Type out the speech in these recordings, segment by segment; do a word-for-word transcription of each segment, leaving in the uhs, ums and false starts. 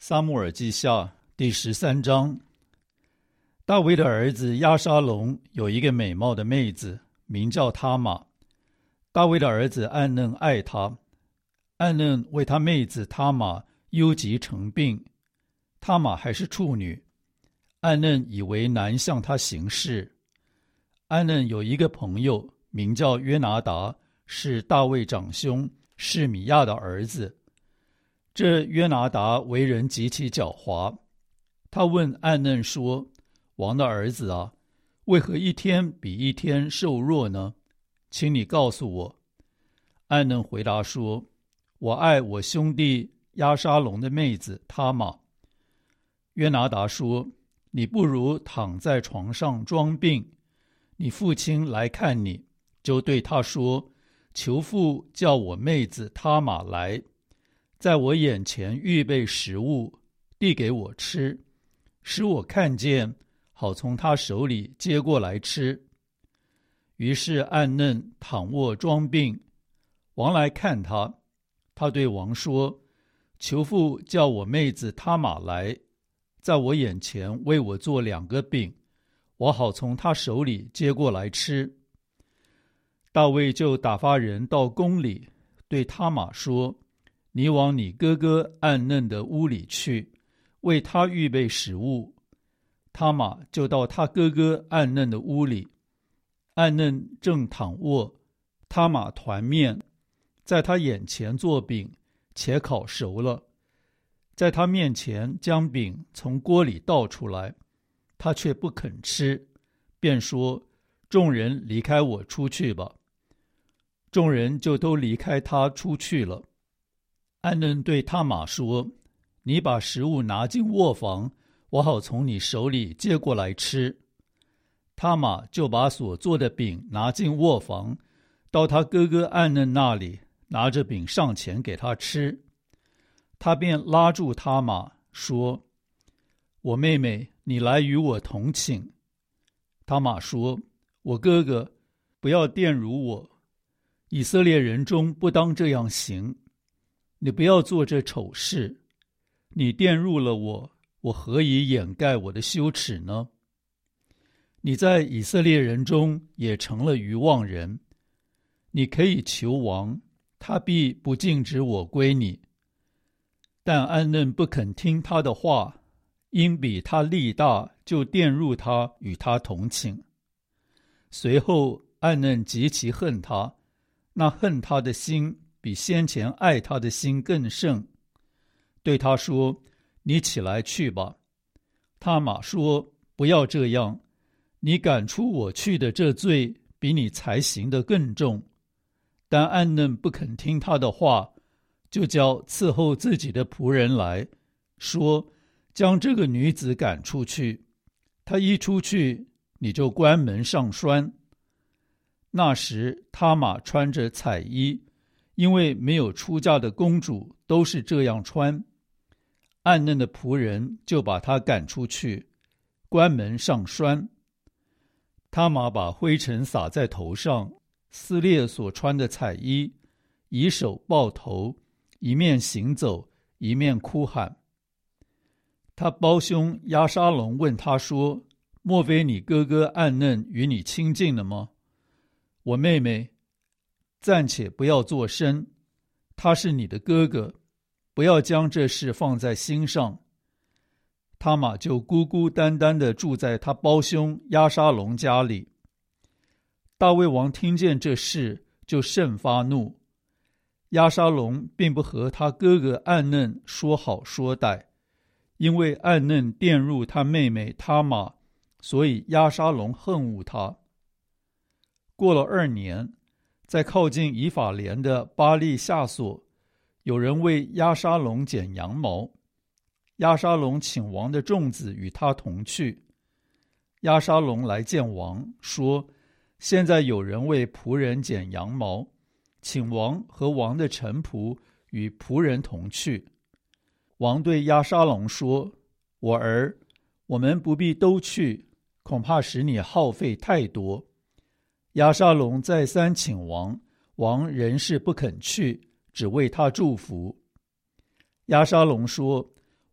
撒母耳记下第十三章。大卫的儿子押沙龙有一个美貌的妹子，名叫他玛。大卫的儿子暗嫩爱她，暗嫩为他妹子他玛忧急成病。他玛还是处女，暗嫩以为难向他行事。暗嫩有一个朋友名叫约拿达，是大卫长兄示米亚的儿子。这约拿达为人极其狡猾，他问暗嫩说：王的儿子啊，为何一天比一天瘦弱呢？请你告诉我。暗嫩回答说：我爱我兄弟押沙龙的妹子他玛。约拿达说：你不如躺在床上装病，你父亲来看你，就对他说：求父叫我妹子他玛来，在我眼前预备食物，递给我吃，使我看见，好从他手里接过来吃。于是暗嫩躺卧装病，王来看他，他对王说：求父叫我妹子他玛来，在我眼前为我做两个饼，我好从他手里接过来吃。大卫就打发人到宫里，对他玛说：你往你哥哥暗嫩的屋里去，为他预备食物。他玛就到他哥哥暗嫩的屋里，暗嫩正躺卧，他玛团面，在他眼前做饼，且烤熟了，在他面前将饼从锅里倒出来，他却不肯吃，便说：众人离开我出去吧。众人就都离开他出去了。暗嫩对他玛说：你把食物拿进卧房，我好从你手里接过来吃。他玛就把所做的饼拿进卧房，到他哥哥暗嫩那里，拿着饼上前给他吃。他便拉住他玛说：我妹妹，你来与我同寝。他玛说：我哥哥，不要玷辱我，以色列人中不当这样行。你不要做这丑事，你玷辱了我，我何以掩盖我的羞耻呢？你在以色列人中也成了愚妄人，你可以求王，他必不禁止我归你。但暗嫩不肯听他的话，因比他力大，就玷辱他，与他同寝。随后暗嫩极其恨他，那恨他的心比先前爱他的心更甚，对他说：你起来去吧。他玛说：不要这样，你赶出我去的这罪比你才行的更重。但暗嫩不肯听他的话，就叫伺候自己的仆人来说：将这个女子赶出去，她一出去，你就关门上栓。那时他玛穿着彩衣，因为没有出嫁的公主都是这样穿。暗嫩的仆人就把她赶出去，关门上栓。他玛把灰尘撒在头上，撕裂所穿的彩衣，以手抱头，一面行走，一面哭喊。他胞兄押沙龙问他说：莫非你哥哥暗嫩与你亲近了吗？我妹妹，暂且不要作声，他是你的哥哥，不要将这事放在心上。他玛就孤孤单单地住在他胞兄押沙龙家里。大卫王听见这事，就甚发怒。押沙龙并不和他哥哥暗嫩说好说歹，因为暗嫩玷辱他妹妹他玛，所以押沙龙恨恶他。过了二年，在靠近以法莲的巴利夏所，有人为押沙龙剪羊毛。押沙龙请王的众子与他同去。押沙龙来见王，说：现在有人为仆人剪羊毛，请王和王的臣仆与仆人同去。王对押沙龙说：我儿，我们不必都去，恐怕使你耗费太多。押沙龙再三请王，王仍是不肯去，只为他祝福。押沙龙说：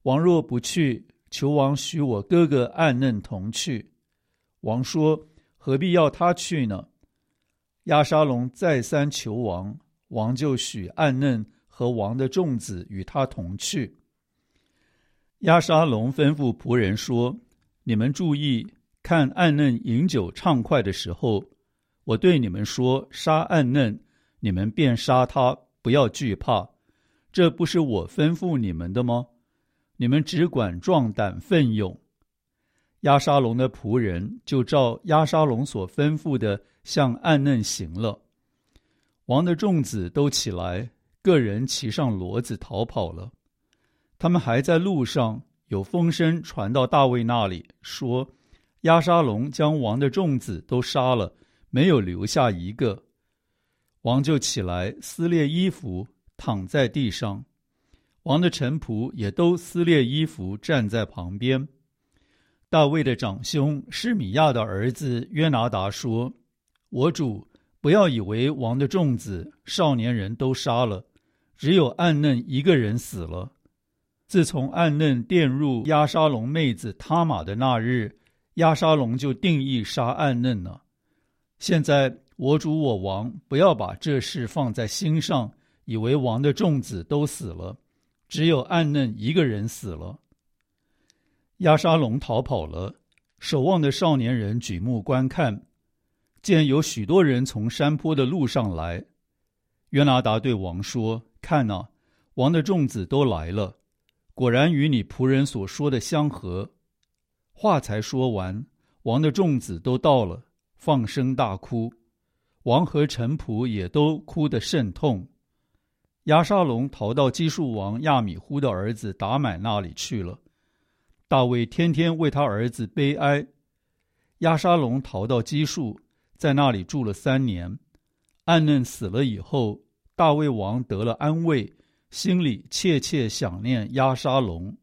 王若不去，求王许我哥哥暗嫩同去。王说：何必要他去呢？押沙龙再三求王，王就许暗嫩和王的众子与他同去。押沙龙吩咐仆人说：你们注意，看暗嫩饮酒畅快的时候，我对你们说杀暗嫩，你们便杀他，不要惧怕。这不是我吩咐你们的吗？你们只管壮胆奋勇。押沙龙的仆人就照押沙龙所吩咐的向暗嫩行了。王的众子都起来，个人骑上骡子逃跑了。他们还在路上，有风声传到大卫那里，说押沙龙将王的众子都杀了，没有留下一个。王就起来撕裂衣服，躺在地上。王的臣仆也都撕裂衣服，站在旁边。大卫的长兄示米亚的儿子约拿达说：我主，不要以为王的众子少年人都杀了，只有暗嫩一个人死了。自从暗嫩玷入押沙龙妹子他玛的那日，押沙龙就定义杀暗嫩了。现在我主我王不要把这事放在心上，以为王的众子都死了，只有暗嫩一个人死了。押沙龙逃跑了，守望的少年人举目观看，见有许多人从山坡的路上来。约拿达对王说：看哪，王的众子都来了，果然与你仆人所说的相合。话才说完，王的众子都到了，放声大哭，王和臣仆也都哭得甚痛。押沙龙逃到基述王亚米忽的儿子达买那里去了。大卫天天为他儿子悲哀。押沙龙逃到基述，在那里住了三年。暗嫩死了以后，大卫王得了安慰，心里切切想念押沙龙。